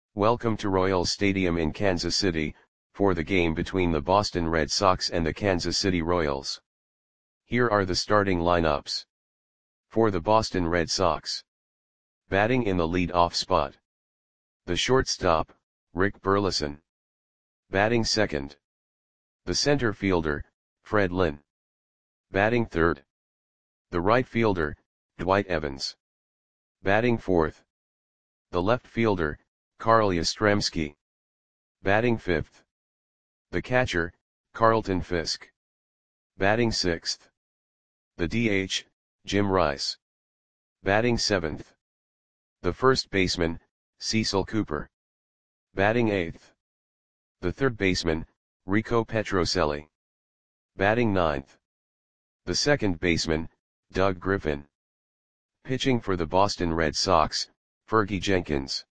Welcome to Royals Stadium in Kansas City, for the game between the Boston Red Sox and the Kansas City Royals. Here are the starting lineups. For the Boston Red Sox. Batting in the lead-off spot. The shortstop, Rick Burleson. Batting second. The center fielder, Fred Lynn. Batting third. The right fielder, Dwight Evans. Batting fourth. The left fielder, Carl Yastrzemski. Batting fifth. The catcher, Carlton Fisk. Batting sixth. The DH, Jim Rice. Batting seventh. The first baseman, Cecil Cooper. Batting eighth. The third baseman, Rico Petrocelli. Batting ninth. The second baseman, Doug Griffin. Pitching for the Boston Red Sox, Fergie Jenkins.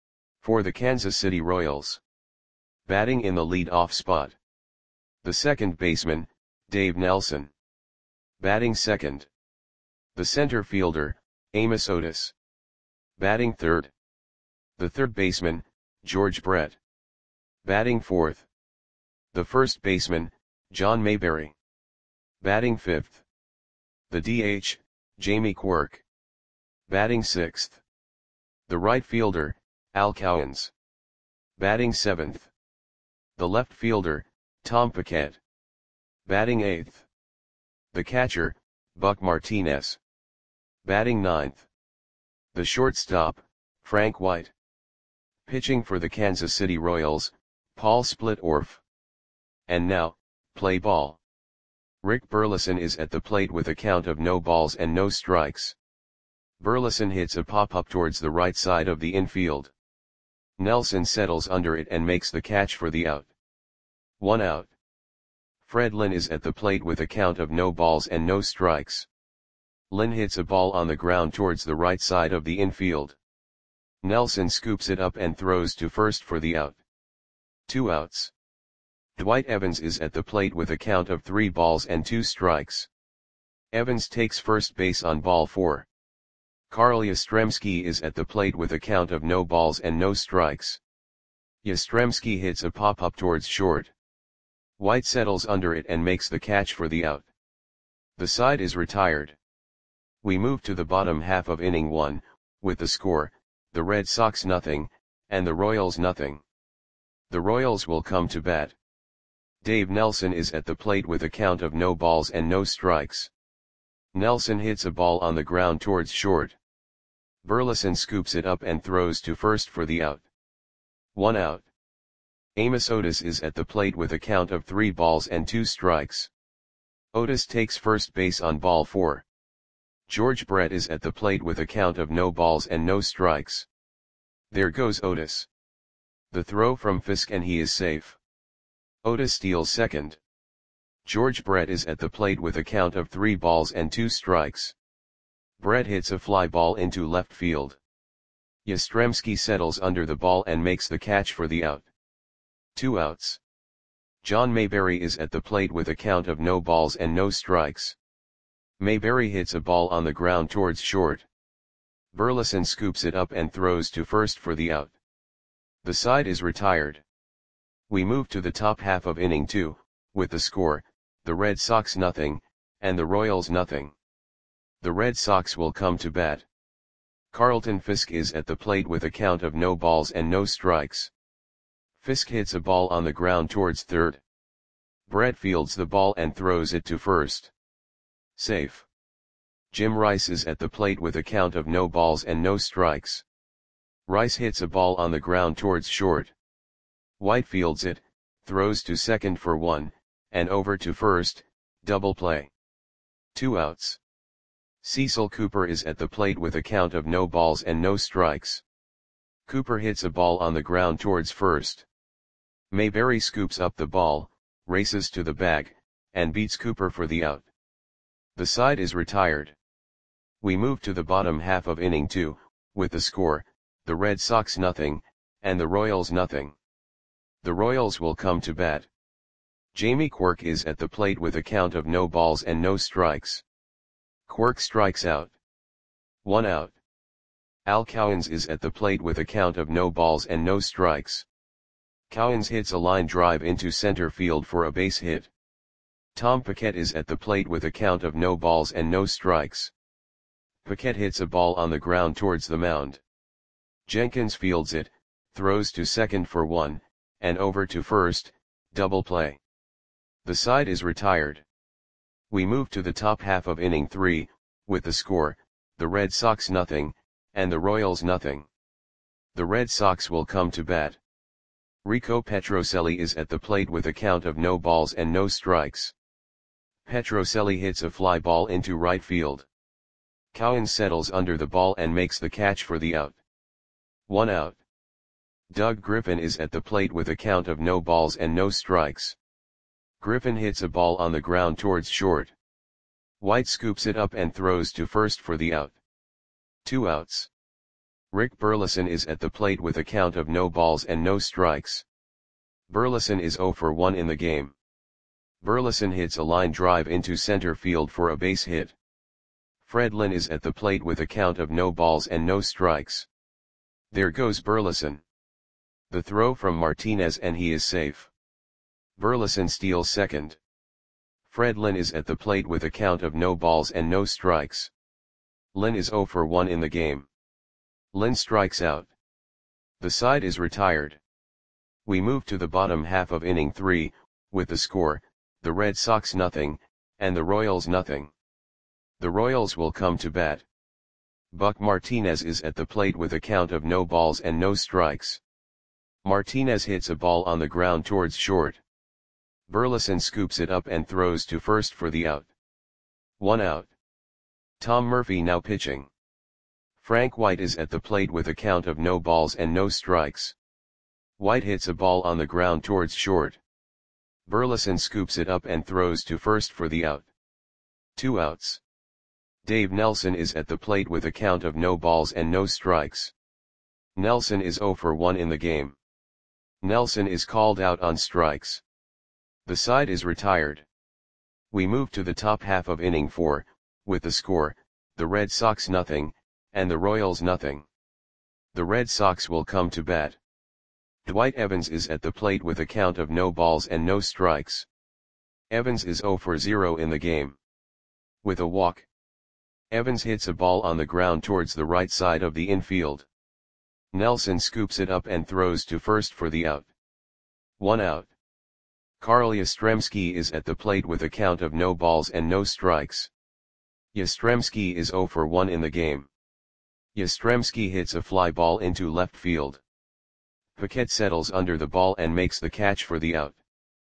For the Kansas City Royals. Batting in the lead-off spot. The second baseman, Dave Nelson. Batting second. The center fielder, Amos Otis. Batting third. The third baseman, George Brett. Batting fourth. The first baseman, John Mayberry. Batting fifth. The DH, Jamie Quirk. Batting sixth. The right fielder, Al Cowens. Batting seventh. The left fielder, Tom Paquette. Batting eighth. The catcher, Buck Martinez. Batting ninth. The shortstop, Frank White. Pitching for the Kansas City Royals, Paul Splitorf. And now, play ball. Rick Burleson is at the plate with a count of no balls and no strikes. Burleson hits a pop-up towards the right side of the infield. Nelson settles under it and makes the catch for the out. 1 out. Fred Lynn is at the plate with a count of no balls and no strikes. Lynn hits a ball on the ground towards the right side of the infield. Nelson scoops it up and throws to first for the out. 2 outs. Dwight Evans is at the plate with a count of 3 balls and 2 strikes. Evans takes first base on ball 4. Carl Yastrzemski is at the plate with a count of no balls and no strikes. Yastrzemski hits a pop-up towards short. White settles under it and makes the catch for the out. The side is retired. We move to the bottom half of inning 1, with the score, the Red Sox nothing, and the Royals nothing. The Royals will come to bat. Dave Nelson is at the plate with a count of no balls and no strikes. Nelson hits a ball on the ground towards short. Burleson scoops it up and throws to first for the out. 1 out. Amos Otis is at the plate with a count of 3 balls and 2 strikes. Otis takes first base on ball 4. George Brett is at the plate with a count of no balls and no strikes. There goes Otis. The throw from Fisk and he is safe. Otis steals second. George Brett is at the plate with a count of 3 balls and 2 strikes. Brett hits a fly ball into left field. Yastrzemski settles under the ball and makes the catch for the out. 2 outs. John Mayberry is at the plate with a count of no balls and no strikes. Mayberry hits a ball on the ground towards short. Burleson scoops it up and throws to first for the out. The side is retired. We move to the top half of inning 2, with the score, the Red Sox nothing, and the Royals nothing. The Red Sox will come to bat. Carlton Fisk is at the plate with a count of no balls and no strikes. Fisk hits a ball on the ground towards third. Brett fields the ball and throws it to first. Safe. Jim Rice is at the plate with a count of no balls and no strikes. Rice hits a ball on the ground towards short. White fields it, throws to second for 1, and over to first, double play. 2 outs. Cecil Cooper is at the plate with a count of no balls and no strikes. Cooper hits a ball on the ground towards first. Mayberry scoops up the ball, races to the bag, and beats Cooper for the out. The side is retired. We move to the bottom half of inning 2, with the score, the Red Sox nothing, and the Royals nothing. The Royals will come to bat. Jamie Quirk is at the plate with a count of no balls and no strikes. Quirk strikes out. 1 out. Al Cowens is at the plate with a count of no balls and no strikes. Cowens hits a line drive into center field for a base hit. Tom Paquette is at the plate with a count of no balls and no strikes. Paquette hits a ball on the ground towards the mound. Jenkins fields it, throws to second for one, and over to first, double play. The side is retired. We move to the top half of inning 3, with the score, the Red Sox nothing, and the Royals nothing. The Red Sox will come to bat. Rico Petrocelli is at the plate with a count of no balls and no strikes. Petrocelli hits a fly ball into right field. Cowens settles under the ball and makes the catch for the out. 1 out. Doug Griffin is at the plate with a count of no balls and no strikes. Griffin hits a ball on the ground towards short. White scoops it up and throws to first for the out. 2 outs. Rick Burleson is at the plate with a count of no balls and no strikes. Burleson is 0 for 1 in the game. Burleson hits a line drive into center field for a base hit. Fred Lynn is at the plate with a count of no balls and no strikes. There goes Burleson. The throw from Martinez and he is safe. Burleson steals second. Fred Lynn is at the plate with a count of no balls and no strikes. Lynn is 0 for 1 in the game. Lynn strikes out. The side is retired. We move to the bottom half of inning 3, with the score, the Red Sox nothing, and the Royals nothing. The Royals will come to bat. Buck Martinez is at the plate with a count of no balls and no strikes. Martinez hits a ball on the ground towards short. Burleson scoops it up and throws to first for the out. 1 out. Tom Murphy now pitching. Frank White is at the plate with a count of no balls and no strikes. White hits a ball on the ground towards short. Burleson scoops it up and throws to first for the out. 2 outs. Dave Nelson is at the plate with a count of no balls and no strikes. Nelson is 0 for 1 in the game. Nelson is called out on strikes. The side is retired. We move to the top half of inning 4, with the score, the Red Sox nothing, and the Royals nothing. The Red Sox will come to bat. Dwight Evans is at the plate with a count of no balls and no strikes. Evans is 0 for 0 in the game. With a walk. Evans hits a ball on the ground towards the right side of the infield. Nelson scoops it up and throws to first for the out. 1 out. Carl Yastrzemski is at the plate with a count of no balls and no strikes. Yastrzemski is 0 for 1 in the game. Yastrzemski hits a fly ball into left field. Paquette settles under the ball and makes the catch for the out.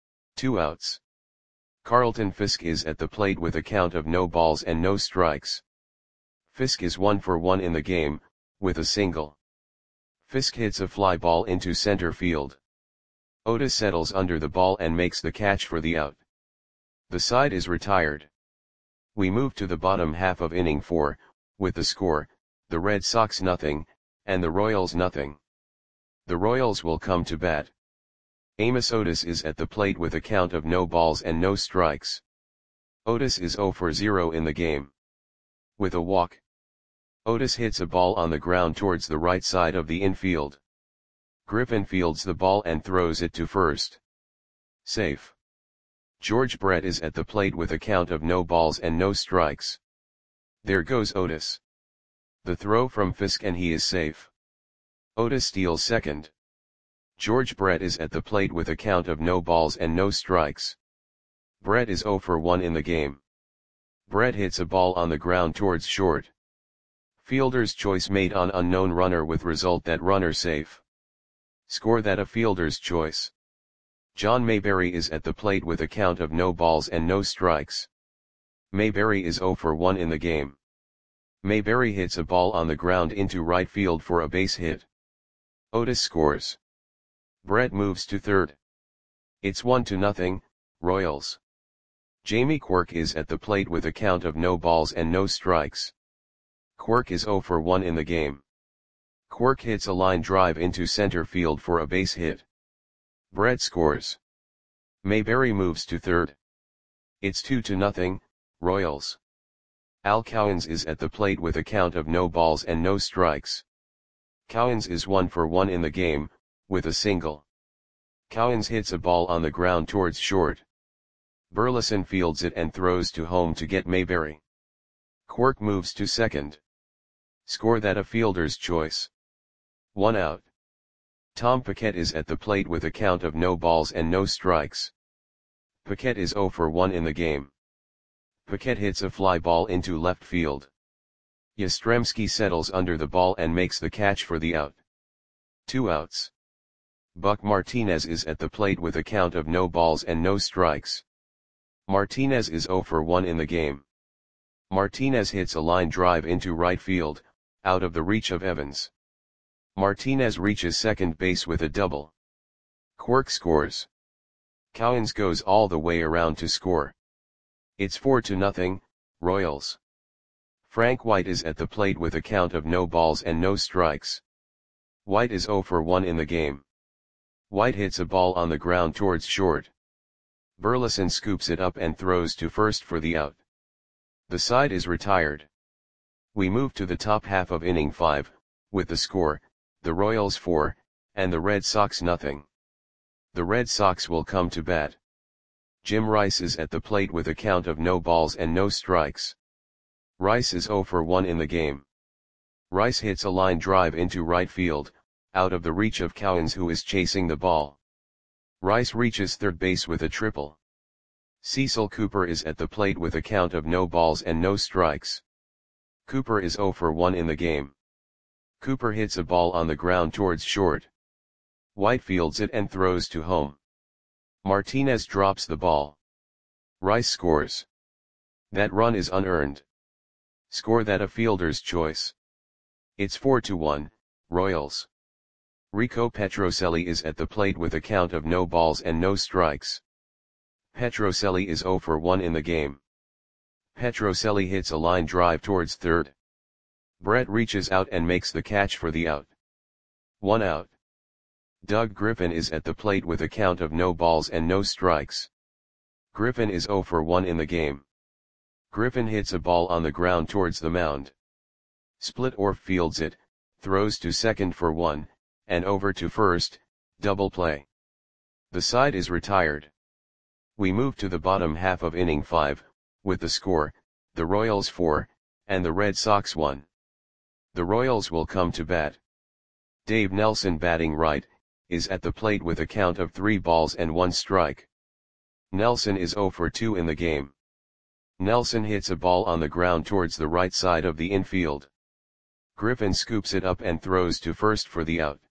2 outs. Carlton Fisk is at the plate with a count of no balls and no strikes. Fisk is 1 for 1 in the game, with a single. Fisk hits a fly ball into center field. Otis settles under the ball and makes the catch for the out. The side is retired. We move to the bottom half of inning 4, with the score, the Red Sox nothing, and the Royals nothing. The Royals will come to bat. Amos Otis is at the plate with a count of no balls and no strikes. Otis is 0 for 0 in the game. With a walk. Otis hits a ball on the ground towards the right side of the infield. Griffin fields the ball and throws it to first. Safe. George Brett is at the plate with a count of no balls and no strikes. There goes Otis. The throw from Fisk and he is safe. Otis steals second. George Brett is at the plate with a count of no balls and no strikes. Brett is 0 for 1 in the game. Brett hits a ball on the ground towards short. Fielder's choice made on unknown runner with result that runner safe. Score that a fielder's choice. John Mayberry is at the plate with a count of no balls and no strikes. Mayberry is 0 for 1 in the game. Mayberry hits a ball on the ground into right field for a base hit. Otis scores. Brett moves to third. It's 1-0, Royals. Jamie Quirk is at the plate with a count of no balls and no strikes. Quirk is 0 for 1 in the game. Quirk hits a line drive into center field for a base hit. Brett scores. Mayberry moves to third. It's 2-0, Royals. Al Cowens is at the plate with a count of no balls and no strikes. Cowens is 1 for 1 in the game, with a single. Cowens hits a ball on the ground towards short. Burleson fields it and throws to home to get Mayberry. Quirk moves to second. Score that a fielder's choice. 1 out. Tom Paquette is at the plate with a count of no balls and no strikes. Paquette is 0 for 1 in the game. Paquette hits a fly ball into left field. Yastrzemski settles under the ball and makes the catch for the out. 2 outs. Buck Martinez is at the plate with a count of no balls and no strikes. Martinez is 0 for 1 in the game. Martinez hits a line drive into right field, out of the reach of Evans. Martinez reaches second base with a double. Quirk scores. Cowens goes all the way around to score. It's 4-0, Royals. Frank White is at the plate with a count of no balls and no strikes. White is 0 for 1 in the game. White hits a ball on the ground towards short. Burleson scoops it up and throws to first for the out. The side is retired. We move to the top half of inning 5, with the score, the Royals 4, and the Red Sox nothing. The Red Sox will come to bat. Jim Rice is at the plate with a count of no balls and no strikes. Rice is 0 for 1 in the game. Rice hits a line drive into right field, out of the reach of Cowens who is chasing the ball. Rice reaches third base with a triple. Cecil Cooper is at the plate with a count of no balls and no strikes. Cooper is 0 for 1 in the game. Cooper hits a ball on the ground towards short. White fields it and throws to home. Martinez drops the ball. Rice scores. That run is unearned. Score that a fielder's choice. It's 4-1, Royals. Rico Petrocelli is at the plate with a count of no balls and no strikes. Petrocelli is 0 for 1 in the game. Petrocelli hits a line drive towards third. Brett reaches out and makes the catch for the out. 1 out. Doug Griffin is at the plate with a count of no balls and no strikes. Griffin is 0 for 1 in the game. Griffin hits a ball on the ground towards the mound. Splitorf fields it, throws to second for 1, and over to first, double play. The side is retired. We move to the bottom half of inning 5, with the score, the Royals 4, and the Red Sox 1. The Royals will come to bat. Dave Nelson batting right, is at the plate with a count of 3 balls and 1 strike. Nelson is 0 for 2 in the game. Nelson hits a ball on the ground towards the right side of the infield. Griffin scoops it up and throws to first for the out.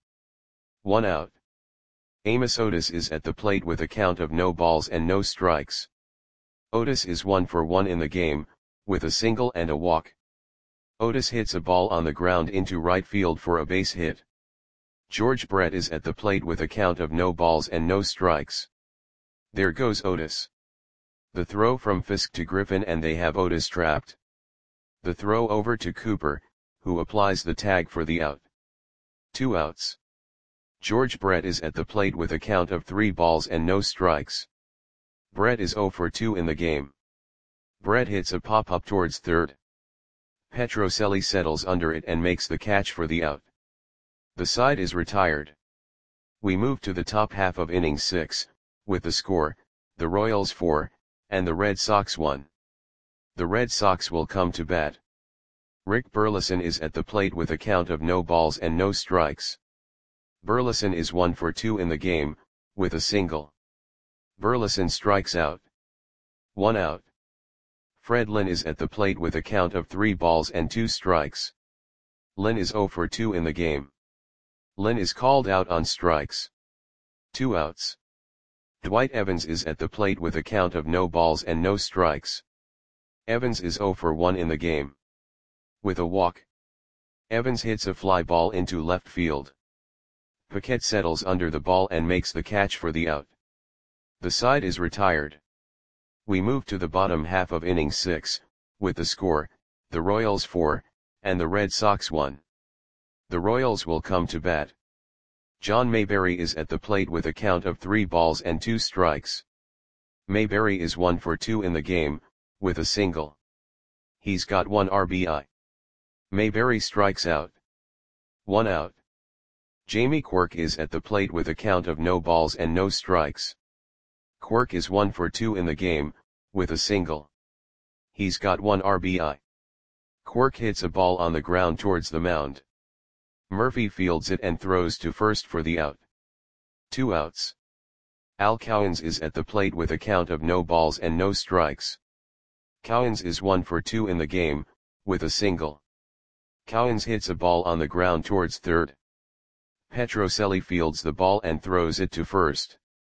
1 out. Amos Otis is at the plate with a count of no balls and no strikes. Otis is 1 for 1 in the game, with a single and a walk. Otis hits a ball on the ground into right field for a base hit. George Brett is at the plate with a count of no balls and no strikes. There goes Otis. The throw from Fisk to Griffin and they have Otis trapped. The throw over to Cooper, who applies the tag for the out. 2 outs. George Brett is at the plate with a count of 3 balls and no strikes. Brett is 0 for 2 in the game. Brett hits a pop-up towards third. Petrocelli settles under it and makes the catch for the out. The side is retired. We move to the top half of inning 6, with the score, the Royals 4, and the Red Sox 1. The Red Sox will come to bat. Rick Burleson is at the plate with a count of no balls and no strikes. Burleson is 1 for 2 in the game, with a single. Burleson strikes out. 1 out. Fred Lynn is at the plate with a count of 3 balls and 2 strikes. Lynn is 0 for 2 in the game. Lynn is called out on strikes. 2 outs. Dwight Evans is at the plate with a count of no balls and no strikes. Evans is 0 for 1 in the game. With a walk. Evans hits a fly ball into left field. Paquette settles under the ball and makes the catch for the out. The side is retired. We move to the bottom half of inning 6, with the score, the Royals 4, and the Red Sox 1. The Royals will come to bat. John Mayberry is at the plate with a count of 3 balls and 2 strikes. Mayberry is 1 for 2 in the game, with a single. He's got 1 RBI. Mayberry strikes out. 1 out. Jamie Quirk is at the plate with a count of no balls and no strikes. Quirk is 1 for 2 in the game, with a single. He's got 1 RBI. Quirk hits a ball on the ground towards the mound. Murphy fields it and throws to first for the out. 2 outs. Al Cowens is at the plate with a count of no balls and no strikes. Cowens is 1 for 2 in the game, with a single. Cowens hits a ball on the ground towards third. Petrocelli fields the ball and throws it to first.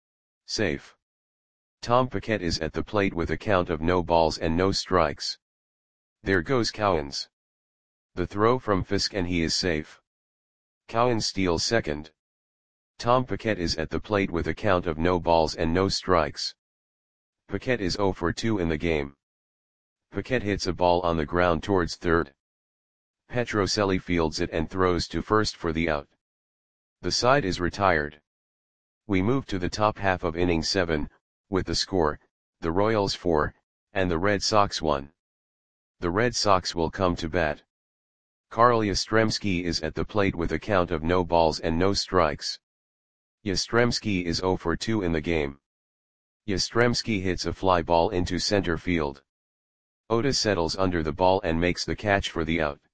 Safe. Tom Paquette is at the plate with a count of no balls and no strikes. There goes Cowens. The throw from Fisk and he is safe. Cowens steals second. Tom Paquette is at the plate with a count of no balls and no strikes. Paquette is 0 for 2 in the game. Paquette hits a ball on the ground towards third. Petrocelli fields it and throws to first for the out. The side is retired. We move to the top half of inning 7, with the score, the Royals 4, and the Red Sox 1. The Red Sox will come to bat. Carl Yastrzemski is at the plate with a count of no balls and no strikes. Yastrzemski is 0 for 2 in the game. Yastrzemski hits a fly ball into center field. Otis settles under the ball and makes the catch for the out.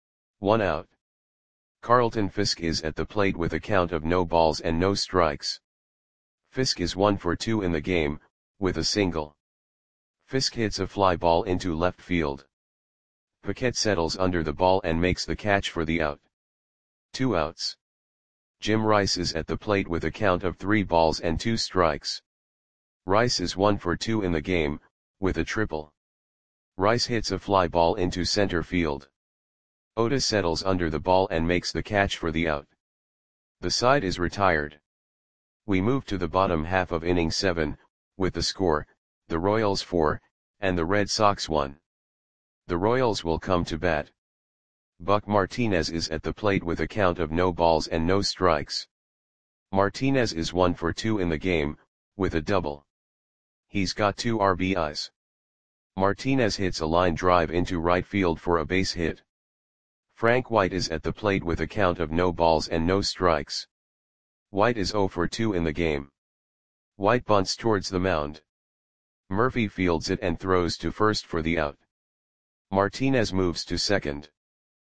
1 out. Carlton Fisk is at the plate with a count of no balls and no strikes. Fisk is 1 for 2 in the game, with a single. Fisk hits a fly ball into left field. Paquette settles under the ball and makes the catch for the out. 2 outs. Jim Rice is at the plate with a count of 3 balls and 2 strikes. Rice is 1 for 2 in the game, with a triple. Rice hits a fly ball into center field. Otis settles under the ball and makes the catch for the out. The side is retired. We move to the bottom half of inning 7, with the score, the Royals 4, and the Red Sox 1. The Royals will come to bat. Buck Martinez is at the plate with a count of no balls and no strikes. Martinez is 1 for 2 in the game, with a double. He's got 2 RBIs. Martinez hits a line drive into right field for a base hit. Frank White is at the plate with a count of no balls and no strikes. White is 0 for 2 in the game. White bunts towards the mound. Murphy fields it and throws to first for the out. Martinez moves to second.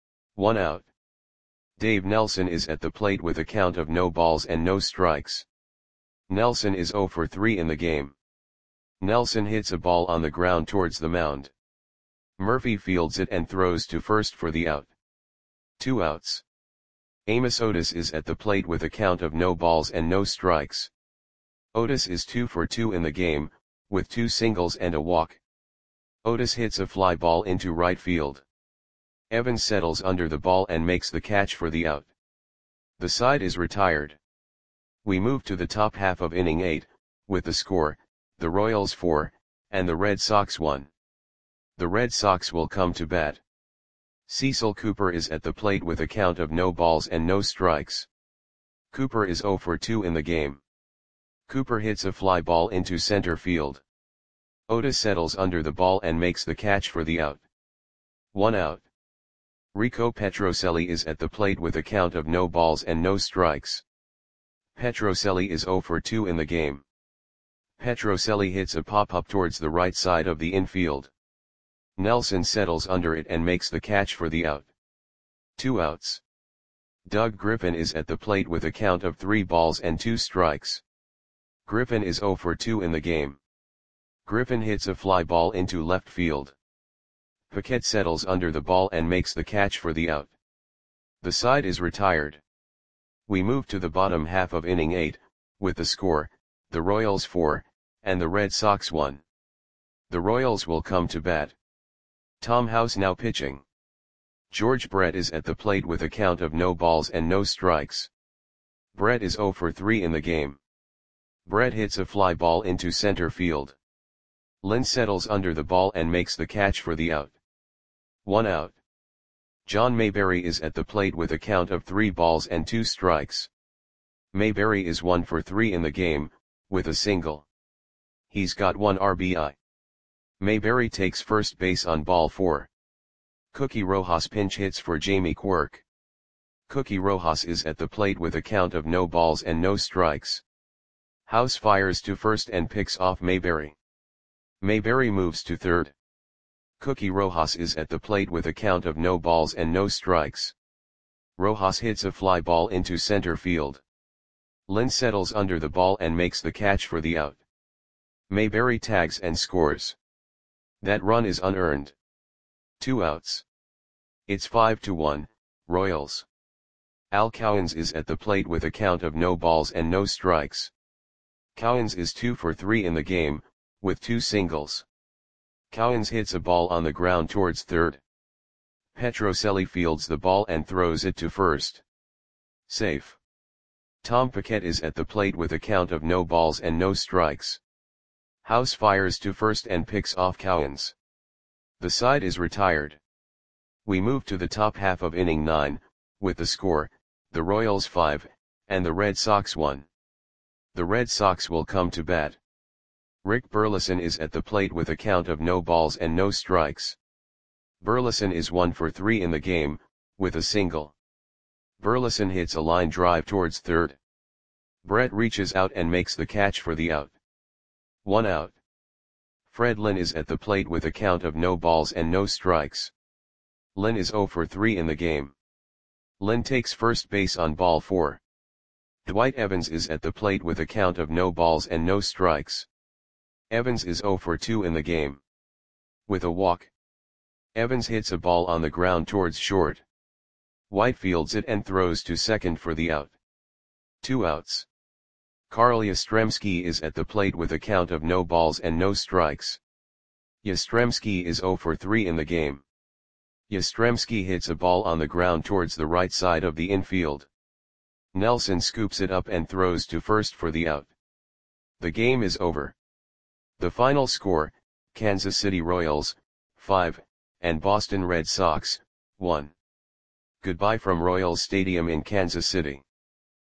1 out. Dave Nelson is at the plate with a count of no balls and no strikes. Nelson is 0 for 3 in the game. Nelson hits a ball on the ground towards the mound. Murphy fields it and throws to first for the out. 2 outs. Amos Otis is at the plate with a count of no balls and no strikes. Otis is 2 for 2 in the game, with 2 singles and a walk. Otis hits a fly ball into right field. Evans settles under the ball and makes the catch for the out. The side is retired. We move to the top half of inning 8, with the score, the Royals 4, and the Red Sox 1. The Red Sox will come to bat. Cecil Cooper is at the plate with a count of no balls and no strikes. Cooper is 0 for 2 in the game. Cooper hits a fly ball into center field. Otis settles under the ball and makes the catch for the out. 1 out. Rico Petrocelli is at the plate with a count of no balls and no strikes. Petrocelli is 0 for 2 in the game. Petrocelli hits a pop-up towards the right side of the infield. Nelson settles under it and makes the catch for the out. 2 outs. Doug Griffin is at the plate with a count of 3 balls and 2 strikes. Griffin is 0 for 2 in the game. Griffin hits a fly ball into left field. Paquette settles under the ball and makes the catch for the out. The side is retired. We move to the bottom half of inning 8, with the score, the Royals 4, and the Red Sox 1. The Royals will come to bat. Tom House now pitching. George Brett is at the plate with a count of no balls and no strikes. Brett is 0 for 3 in the game. Brett hits a fly ball into center field. Lynn settles under the ball and makes the catch for the out. 1 out. John Mayberry is at the plate with a count of 3 balls and 2 strikes. Mayberry is 1 for 3 in the game, with a single. He's got 1 RBI. Mayberry takes first base on ball 4. Cookie Rojas pinch hits for Jamie Quirk. Cookie Rojas is at the plate with a count of no balls and no strikes. House fires to first and picks off Mayberry. Mayberry moves to third. Cookie Rojas is at the plate with a count of no balls and no strikes. Rojas hits a fly ball into center field. Lynn settles under the ball and makes the catch for the out. Mayberry tags and scores. That run is unearned. 2 outs. It's 5-1, Royals. Al Cowens is at the plate with a count of no balls and no strikes. Cowens is 2 for 3 in the game, with 2 singles. Cowens hits a ball on the ground towards third. Petrocelli fields the ball and throws it to first. Safe. Tom Paquette is at the plate with a count of no balls and no strikes. House fires to first and picks off Cowens. The side is retired. We move to the top half of inning 9, with the score, the Royals 5, and the Red Sox 1. The Red Sox will come to bat. Rick Burleson is at the plate with a count of no balls and no strikes. Burleson is 1 for 3 in the game, with a single. Burleson hits a line drive towards third. Brett reaches out and makes the catch for the out. 1 out. Fred Lynn is at the plate with a count of no balls and no strikes. Lynn is 0 for 3 in the game. Lynn takes first base on ball 4. Dwight Evans is at the plate with a count of no balls and no strikes. Evans is 0 for 2 in the game. With a walk, Evans hits a ball on the ground towards short. White fields it and throws to second for the out. 2 outs. Carl Yastrzemski is at the plate with a count of no balls and no strikes. Yastrzemski is 0 for 3 in the game. Yastrzemski hits a ball on the ground towards the right side of the infield. Nelson scoops it up and throws to first for the out. The game is over. The final score, Kansas City Royals, 5, and Boston Red Sox, 1. Goodbye from Royals Stadium in Kansas City.